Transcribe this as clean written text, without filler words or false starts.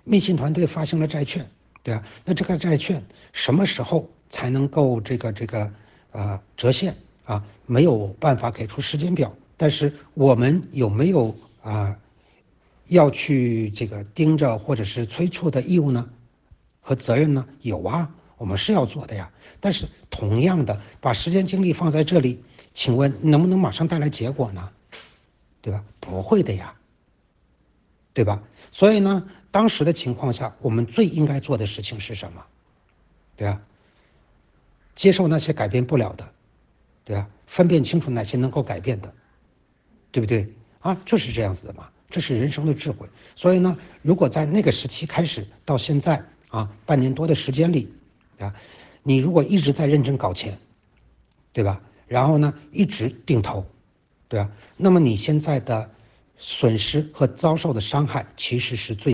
密信团队发行了债券，对吧？那这个债券什么时候才能够折现啊？没有办法给出时间表，但是我们有没有要去盯着或者是催促的义务呢？和责任呢？有啊，我们是要做的呀。但是同样的，把时间精力放在这里，请问能不能马上带来结果呢？对吧？不会的呀，对吧？所以呢，当时的情况下，我们最应该做的事情是什么？对吧？接受那些改变不了的，对吧？分辨清楚哪些能够改变的，对不对？啊，就是这样子的嘛，这是人生的智慧。所以呢，如果在那个时期开始到现在啊，半年多的时间里，啊，你如果一直在认真搞钱，对吧？然后呢，一直定投，对吧？那么你现在的损失和遭受的伤害其实是最